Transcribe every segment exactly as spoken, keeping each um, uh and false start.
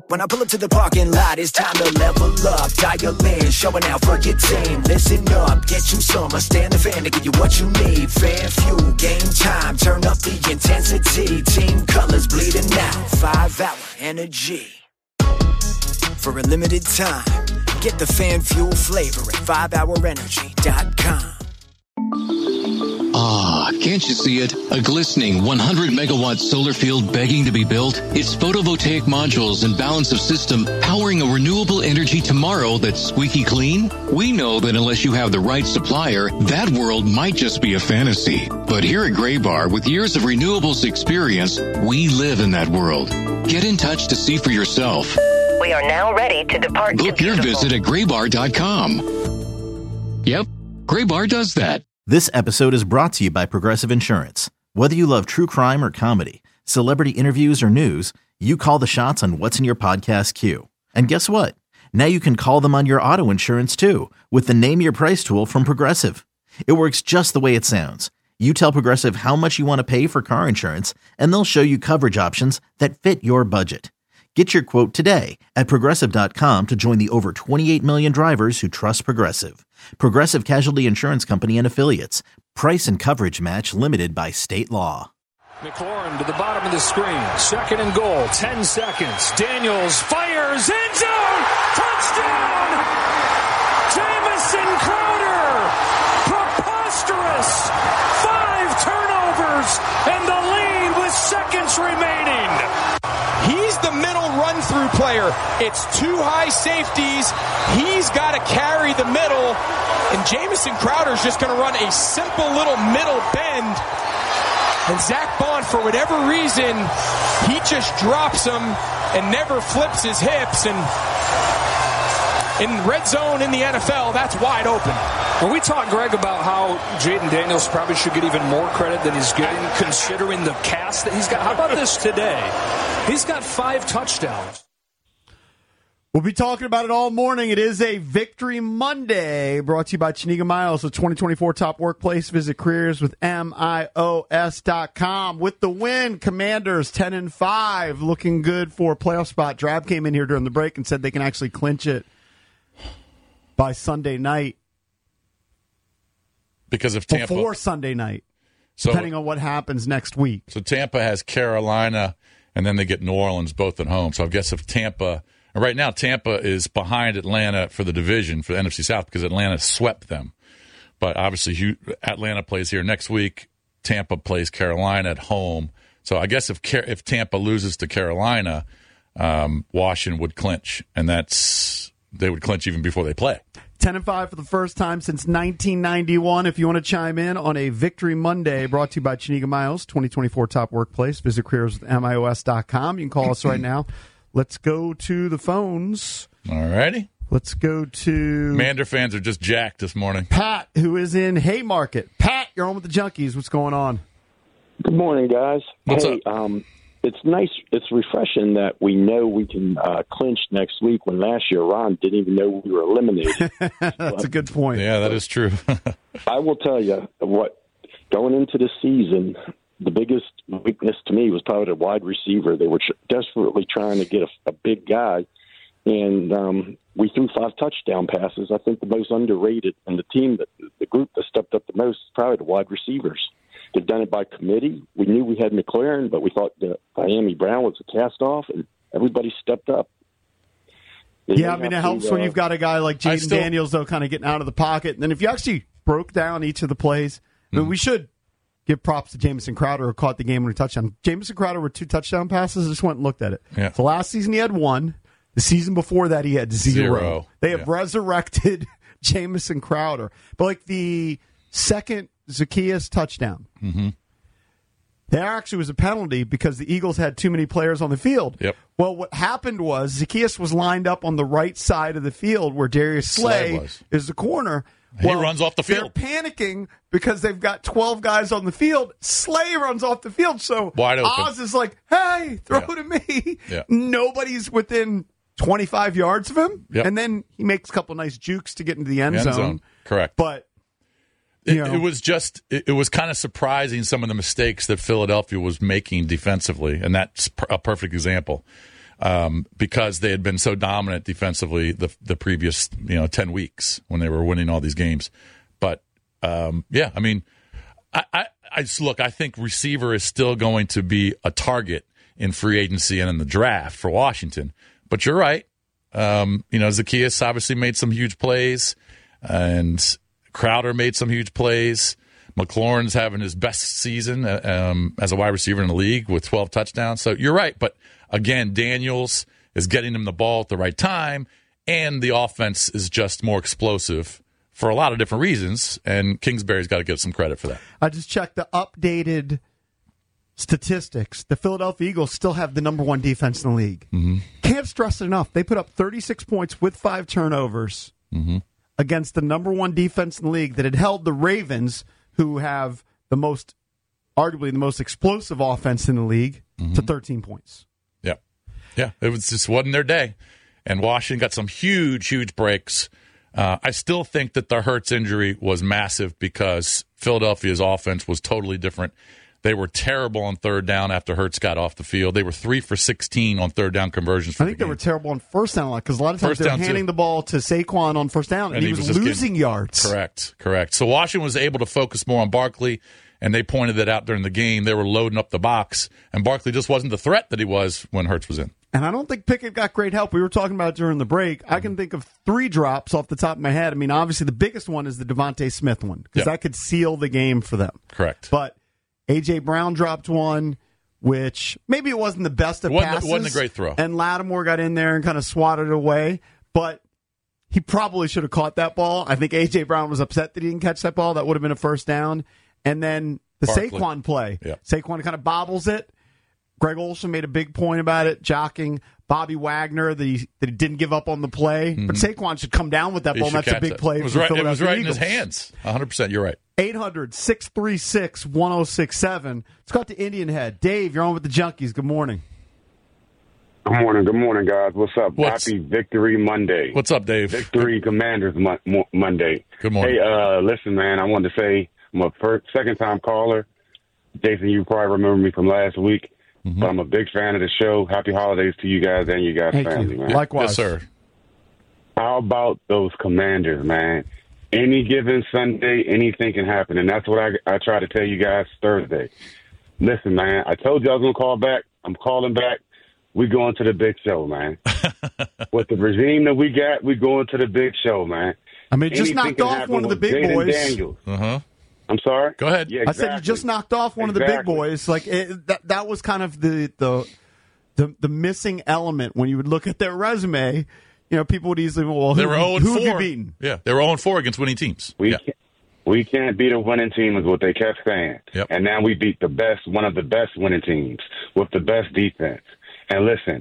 When I pull up to the parking lot, it's time to level up. Dial in, showing out for your team. Listen up, get you some. I stand the fan to give you what you need. Fan fuel, game time, turn up the intensity. Team colors bleeding out, five hour energy. For a limited time, get the fan fuel flavor at five hour energy dot com. Ah, can't you see it? A glistening one hundred megawatt solar field begging to be built? Its photovoltaic modules and balance of system powering a renewable energy tomorrow that's squeaky clean? We know that unless you have the right supplier, that world might just be a fantasy. But here at Graybar, with years of renewables experience, we live in that world. Get in touch to see for yourself. We are now ready to depart. Book your visit at graybar dot com. Yep, Graybar does that. This episode is brought to you by Progressive Insurance. Whether you love true crime or comedy, celebrity interviews or news, you call the shots on what's in your podcast queue. And guess what? Now you can call them on your auto insurance too with the Name Your Price tool from Progressive. It works just the way it sounds. You tell Progressive how much you want to pay for car insurance, and they'll show you coverage options that fit your budget. Get your quote today at Progressive dot com to join the over twenty-eight million drivers who trust Progressive. Progressive Casualty Insurance Company and Affiliates. Price and coverage match limited by state law. McLaurin to the bottom of the screen. Second and goal. Ten seconds. Daniels fires. End zone. Touchdown. Jamison Crowder. Preposterous. Five turnovers and the lead with seconds remaining. He's the middle run-through player. It's two high safeties. He's got to carry the middle. And Jamison Crowder's just going to run a simple little middle bend. And Zach Bond, for whatever reason, he just drops him and never flips his hips. And in red zone in the N F L, that's wide open. When we talk, Greg, about how Jaden Daniels probably should get even more credit than he's getting, considering the cast that he's got. How about this today? He's got five touchdowns. We'll be talking about it all morning. It is a Victory Monday, brought to you by Chiniga Miles, the twenty twenty-four Top Workplace. Visit careers with M I O S dot com. With the win, Commanders ten and five, looking good for a playoff spot. Drab came in here during the break and said they can actually clinch it by Sunday night. Because of Tampa. Before Sunday night, so, depending on what happens next week. So Tampa has Carolina, and then they get New Orleans both at home. So I guess if Tampa, and right now Tampa is behind Atlanta for the division, for the N F C South, because Atlanta swept them. But obviously Atlanta plays here next week. Tampa plays Carolina at home. So I guess if if Tampa loses to Carolina, um, Washington would clinch, and that's they would clinch even before they play. ten and five for the first time since nineteen ninety-one. If you want to chime in on a Victory Monday, brought to you by Chiniga Miles, twenty twenty-four Top Workplace. Visit careers with M I O S dot com. You can call us right now. Let's go to the phones. All righty. Let's go to... Mander fans are just jacked this morning. Pat, who is in Haymarket. Pat, you're on with the Junkies. What's going on? Good morning, guys. What's hey, up? Um, it's nice. It's refreshing that we know we can uh, clinch next week when last year Ron didn't even know we were eliminated. That's but, a good point. Yeah, that is true. I will tell you what, going into the season, the biggest weakness to me was probably the wide receiver. They were tr- desperately trying to get a, a big guy, and um, we threw five touchdown passes. I think the most underrated, and the team, that the group that stepped up the most is probably the wide receivers. They've done it by committee. We knew we had McLaurin, but we thought that Miami Brown was a cast-off, and everybody stepped up. They yeah, I mean, it helps to, uh, when you've got a guy like Jaden still... Daniels, though, kind of getting out of the pocket. And then if you actually broke down each of the plays, I mean, mm. we should give props to Jamison Crowder, who caught the game-winning touchdown. Jamison Crowder with two touchdown passes. I just went and looked at it. Yeah. So last season he had one. The season before that he had zero. Zero. They have yeah. resurrected Jamison Crowder. But like the second Zacchaeus touchdown, mm-hmm. there actually was a penalty because the Eagles had too many players on the field. Yep. Well, what happened was Zacchaeus was lined up on the right side of the field where Darius Slay, Slay is the corner. He well, runs off the field. They're panicking because they've got twelve guys on the field. Slay runs off the field. So Wide open. Oz is like, hey, throw yeah. it at me. Yeah. Nobody's within twenty-five yards of him. Yep. And then he makes a couple nice jukes to get into the end, end zone. zone. Correct. But It, you know. it was just, it, it was kind of surprising some of the mistakes that Philadelphia was making defensively, and that's a perfect example. um, because they had been so dominant defensively the the previous you know ten weeks when they were winning all these games. But um, yeah, I mean, I, I, I just look. I think receiver is still going to be a target in free agency and in the draft for Washington. But you're right. Um, you know, Zacchaeus obviously made some huge plays, and Crowder made some huge plays. McLaurin's having his best season um, as a wide receiver in the league with twelve touchdowns. So you're right. But again, Daniels is getting him the ball at the right time, and the offense is just more explosive for a lot of different reasons, and Kingsbury's got to get some credit for that. I just checked the updated statistics. The Philadelphia Eagles still have the number one defense in the league. Mm-hmm. Can't stress it enough. They put up thirty-six points with five turnovers mm-hmm. against the number one defense in the league that had held the Ravens, who have the most, arguably the most explosive offense in the league, mm-hmm. to thirteen points. Yeah. Yeah, it was just wasn't their day. And Washington got some huge, huge breaks. Uh, I still think that the Hurts injury was massive because Philadelphia's offense was totally different. They were terrible on third down after Hurts got off the field. They were three for sixteen on third down conversions for I think the they game. were terrible on first down a lot because a lot of times First they were down, handing too. the ball to Saquon on first down, and, And he, he was, was just losing getting- yards. Correct, correct. So Washington was able to focus more on Barkley, and they pointed it out during the game. They were loading up the box, and Barkley just wasn't the threat that he was when Hurts was in. And I don't think Pickett got great help. We were talking about it during the break. I can think of three drops off the top of my head. I mean, obviously the biggest one is the Devontae Smith one because Yep. that could seal the game for them. Correct. But A J. Brown dropped one, which maybe it wasn't the best of Wasn't- passes. wasn't a great throw. And Lattimore got in there and kind of swatted it away. But he probably should have caught that ball. I think A J. Brown was upset that he didn't catch that ball. That would have been a first down. And then the Barkley. Saquon play. Yep. Saquon kind of bobbles it. Greg Olsen made a big point about it, jockeying Bobby Wagner that he, that he didn't give up on the play. But Saquon should come down with that He ball. should And that's a catch big it. play It was for right, the it was Philadelphia right in his Eagles. hands. one hundred percent. You're right. eight hundred, six three six, one oh six seven. Let's go out to Indian Head. Dave, you're on with the Junkies. Good morning. Good morning. Good morning, guys. What's up? What's- Happy Victory Monday. What's up, Dave? Victory Commanders Mo- Mo- Monday. Good morning. Hey, uh, listen, man, I wanted to say I'm a first, second-time caller. Jason, you probably remember me from last week, Mm-hmm. but I'm a big fan of the show. Happy holidays to you guys and you guys' Thank family, you. man. Likewise. Yes, sir. How about those Commanders, man? Any given Sunday, anything can happen, and that's what I, I try to tell you guys Thursday. Listen, man, I told you I was going to call back. I'm calling back. We going to the big show, man. With the regime that we got, we going to the big show, man. I mean, just Anything knocked can off happen one of the with big Jaden boys. Daniels. Uh-huh. I'm sorry? Go ahead. Yeah, I said you exactly. just knocked off one of the big Exactly. boys. Like it, that, that was kind of the, the the the missing element when you would look at their resume. You know, people would easily well, They who, were oh and who have you four. beaten? Yeah, they were oh and four against winning teams. We yeah. can't, we can't beat a winning team is what they kept saying. Yep. And now we beat the best, one of the best winning teams with the best defense. And listen,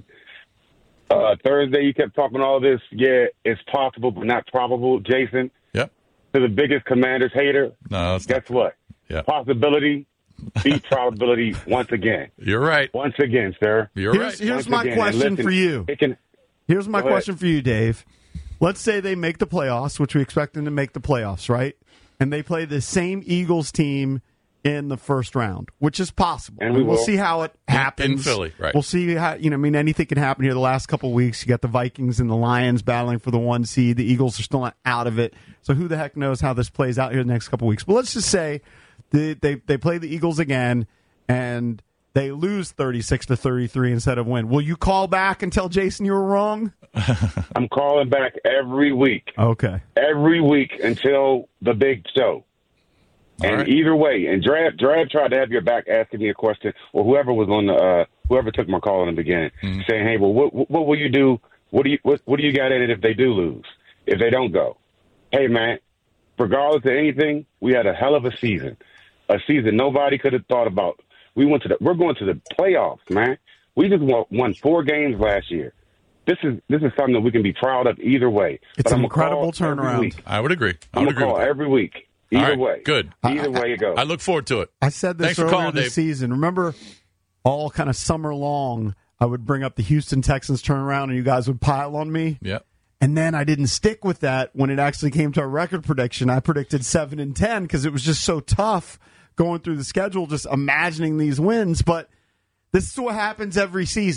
uh, Thursday you kept talking all this. Yeah, it's possible, but not probable. Jason, Yep. to the biggest Commanders hater, No, that's guess not, what? Yeah. Possibility beat probability once again. You're right. Once again, sir. You're Here's, right. here's Once my again. And question listen, for you. It can, Here's my Go ahead. question for you, Dave. Let's say they make the playoffs, which we expect them to make the playoffs, right? And they play the same Eagles team in the first round, which is possible. And we we'll will. see how it happens. in Philly, right. We'll see how, you know, I mean, anything can happen here the last couple of weeks. You got the Vikings and the Lions battling for the one seed. The Eagles are still not out of it. So who the heck knows how this plays out here the next couple of weeks. But let's just say they, they, they play the Eagles again and they lose thirty-six to thirty-three instead of win. Will you call back and tell Jason you were wrong? I'm calling back every week. Okay. Every week until the big show. All And right. either way, and Drab, Drab tried to have your back asking me a question, or whoever was on the, uh, whoever took my call in the beginning, Mm-hmm. saying, "Hey, well, what, what will you do? What do you, what, what do you got in it if they do lose? If they don't go?" Hey, man, regardless of anything, we had a hell of a season, a season nobody could have thought about. We went to the, we're going to the playoffs, man. We just won, won four games last year. This is this is something that we can be proud of either way. It's But an I'm gonna incredible call every turnaround. week. I would agree. I I'm would gonna agree call with that. every week. Either All right, way, good. Either way it goes. I look forward to it. I said this Thanks for earlier calling, this Dave. season. Remember, all kind of summer long, I would bring up the Houston Texans turnaround, and you guys would pile on me. Yeah. And then I didn't stick with that when it actually came to a record prediction. I predicted seven and ten because it was just so tough going through the schedule, just imagining these wins. But this is what happens every season.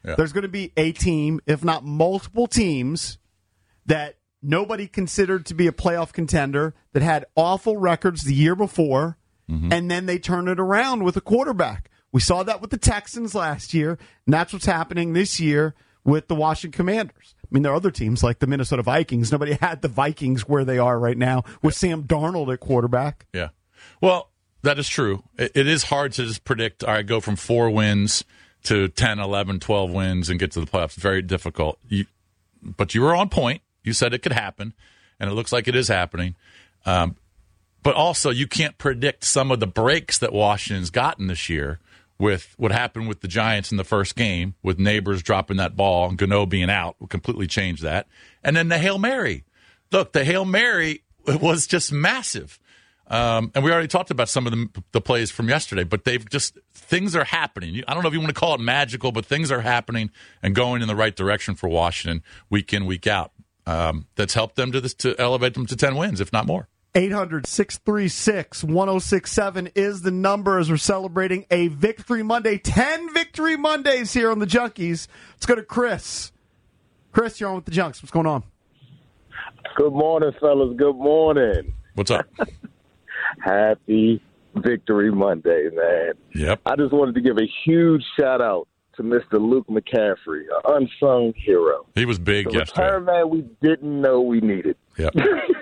Yeah. There's going to be a team, if not multiple teams, that nobody considered to be a playoff contender, that had awful records the year before, mm-hmm. and then they turn it around with a quarterback. We saw that with the Texans last year, and that's what's happening this year with the Washington Commanders. I mean, there are other teams like the Minnesota Vikings. Nobody had the Vikings where they are right now with yeah. Sam Darnold at quarterback. Yeah. Well, that is true. It, it is hard to just predict, all right, go from four wins to ten, eleven, twelve wins and get to the playoffs. Very difficult. You, but you were on point. You said it could happen, and it looks like it is happening. Um, but also, you can't predict some of the breaks that Washington's gotten this year with what happened with the Giants in the first game, with Neighbors dropping that ball and Gano being out, will completely change that. And then the Hail Mary. Look, the Hail Mary was just massive. Um, and we already talked about some of the, the plays from yesterday, but they've just, things are happening. I don't know if you want to call it magical, but things are happening and going in the right direction for Washington week in, week out. Um, that's helped them to this, to elevate them to ten wins, if not more. eight hundred, six three six, one oh six seven is the number as we're celebrating a Victory Monday. ten Victory Mondays here on the Junkies. Let's go to Chris. Chris, you're on with the Junks. What's going on? Good morning, fellas. Good morning. What's up? Happy Victory Monday, man. Yep. I just wanted to give a huge shout-out to Mister Luke McCaffrey, an unsung hero. He was big the yesterday. Return man we didn't know we needed. Yep.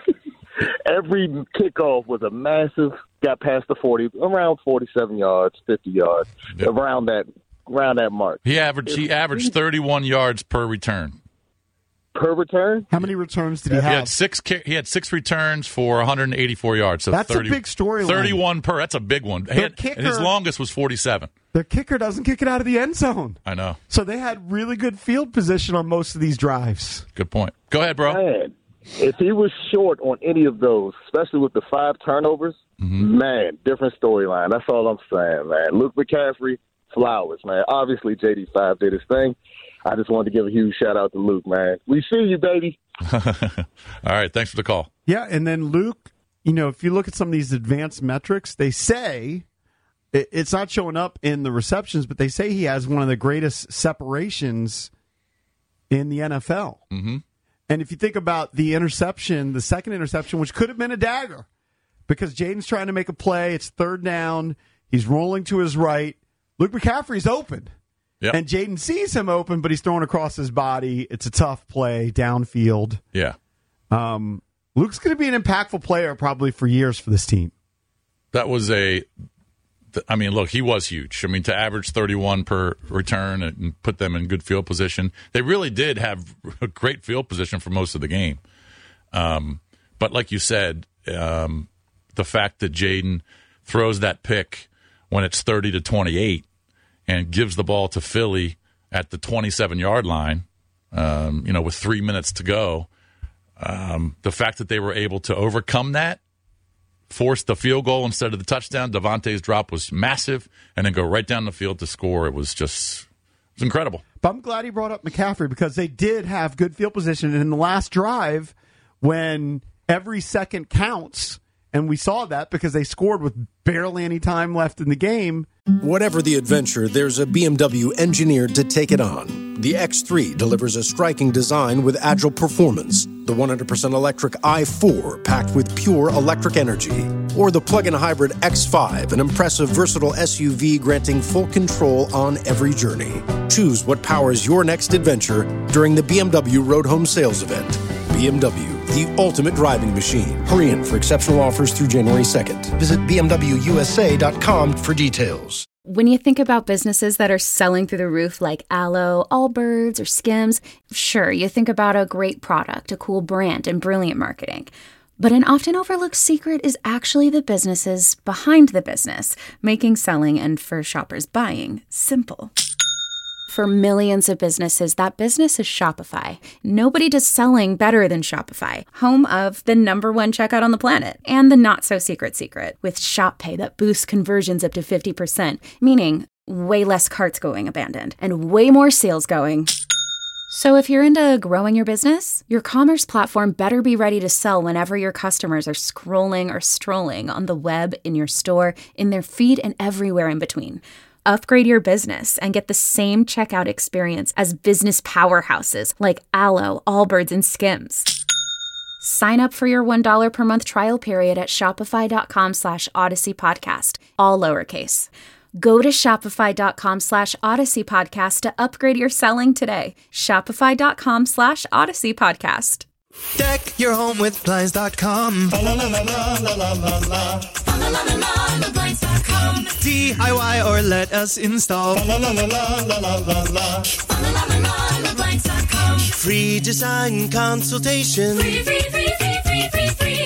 Every kickoff was a massive, got past the forty, around forty-seven yards, fifty yards, yep. around that around that mark. He averaged he averaged thirty-one yards per return. Per return? How many returns did he He have? had six. He had six returns for one hundred eighty-four yards. So That's thirty, a big storyline. Thirty-one per. That's a big one. He had, kicker, and his longest was forty-seven. The kicker doesn't kick it out of the end zone. I know. So they had really good field position on most of these drives. Good point. Go ahead, bro. Man, if he was short on any of those, especially with the five turnovers, mm-hmm. man, different storyline. That's all I'm saying, man. Luke McCaffrey, flowers, man. Obviously, J D five did his thing. I just wanted to give a huge shout-out to Luke, man. We see you, baby. All right, thanks for the call. Yeah, and then Luke, you know, if you look at some of these advanced metrics, they say it's not showing up in the receptions, but they say he has one of the greatest separations in the N F L. Mm-hmm. And if you think about the interception, the second interception, which could have been a dagger, because Jaden's trying to make a play, it's third down, he's rolling to his right, Luke McCaffrey's open. Yep. And Jaden sees him open, but he's thrown across his body. It's a tough play downfield. Yeah. Um, Luke's going to be an impactful player probably for years for this team. That was a, I mean, look, he was huge. I mean, to average thirty-one per return and put them in good field position. They really did have a great field position for most of the game. Um, but like you said, um, the fact that Jaden throws that pick when it's thirty to twenty-eight, and gives the ball to Philly at the twenty-seven-yard line, um, you know, with three minutes to go. Um, the fact that they were able to overcome that, force the field goal instead of the touchdown, Devontae's drop was massive, and then go right down the field to score. It was just it was incredible. But I'm glad he brought up McCaffrey because they did have good field position. And in the last drive, when every second counts, and we saw that because they scored with barely any time left in the game. Whatever the adventure, there's a B M W engineered to take it on. The X three delivers a striking design with agile performance. The one hundred percent electric i four, packed with pure electric energy. Or the plug-in hybrid X five, an impressive, versatile S U V granting full control on every journey. Choose what powers your next adventure during the B M W Road Home Sales Event. B M W, the ultimate driving machine. Hurry in for exceptional offers through January second. Visit B M W U S A dot com for details. When you think about businesses that are selling through the roof like Aloe, Allbirds, or Skims, sure, you think about a great product, a cool brand, and brilliant marketing. But an often overlooked secret is actually the businesses behind the business, making selling and for shoppers buying simple. For millions of businesses, that business is Shopify. Nobody does selling better than Shopify, home of the number one checkout on the planet, and the not-so-secret secret, with Shop Pay that boosts conversions up to fifty percent, meaning way less carts going abandoned, and way more sales going. So if you're into growing your business, your commerce platform better be ready to sell whenever your customers are scrolling or strolling on the web, in your store, in their feed, and everywhere in between. Upgrade your business and get the same checkout experience as business powerhouses like Alo, Allbirds, and Skims. Sign up for your one dollar per month trial period at shopify.com slash Odyssey Podcast, all lowercase. Go to shopify.com slash Odyssey Podcast to upgrade your selling today. Shopify.com slash Odyssey Podcast. Deck your home with Blinds dot com. La la la la la la la la la. La la la la Blinds dot com. D I Y or let us install. La la la la la la la la. La la la la Blinds dot com. Free design consultation. Free free free free free free free.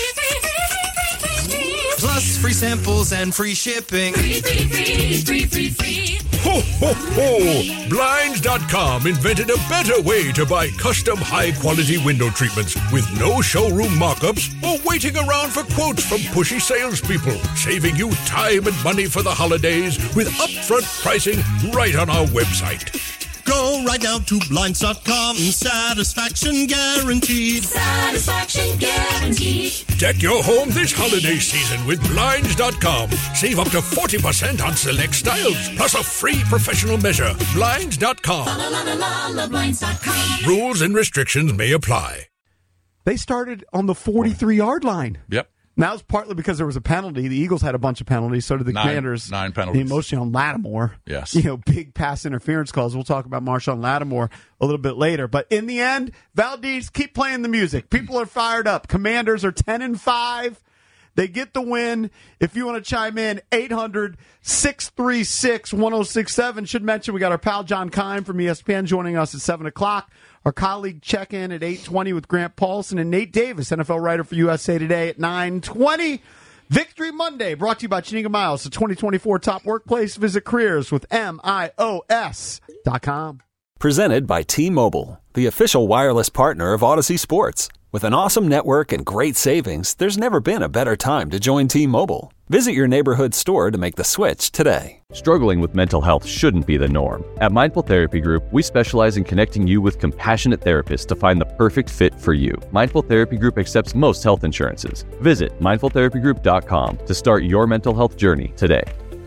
Plus free samples and free shipping. Free, free, free, free, free, free. Ho, ho, ho! Blinds dot com invented a better way to buy custom high-quality window treatments with no showroom mock-ups or waiting around for quotes from pushy salespeople, saving you time and money for the holidays with upfront pricing right on our website. Go right now to Blinds dot com. Satisfaction guaranteed. Satisfaction guaranteed. Deck your home this holiday season with Blinds dot com. Save up to forty percent on select styles, plus a free professional measure. Blinds dot com. La, la, la, la, la, Blinds dot com. Rules and restrictions may apply. They started on the forty-three-yard line. Yep. Now it's partly because there was a penalty. The Eagles had a bunch of penalties. So did the Nine- Commanders. nine penalties. The mostly on Lattimore. Yes. You know, big pass interference calls. We'll talk about Marshawn Lattimore a little bit later. But in the end, Valdez, keep playing the music. People are fired up. Commanders are ten and five. They get the win. If you want to chime in, eight hundred, six three six, one oh six seven. Should mention we got our pal John Kime from E S P N joining us at seven o'clock. Our colleague check-in at eight twenty with Grant Paulson and Nate Davis, N F L writer for U S A Today at nine twenty. Victory Monday, brought to you by Chiniga Miles, the twenty twenty-four top workplace. Visit careers with M I O S dot com. Presented by T-Mobile, the official wireless partner of Odyssey Sports. With an awesome network and great savings, there's never been a better time to join T-Mobile. Visit your neighborhood store to make the switch today. Struggling with mental health shouldn't be the norm. At Mindful Therapy Group, we specialize in connecting you with compassionate therapists to find the perfect fit for you. Mindful Therapy Group accepts most health insurances. Visit mindful therapy group dot com to start your mental health journey today.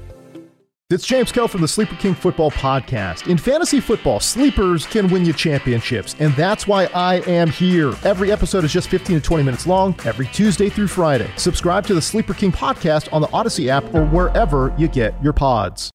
It's James Koh from the Sleeper King Football Podcast. In fantasy football, sleepers can win you championships, and that's why I am here. Every episode is just fifteen to twenty minutes long, every Tuesday through Friday. Subscribe to the Sleeper King Podcast on the Odyssey app or wherever you get your pods.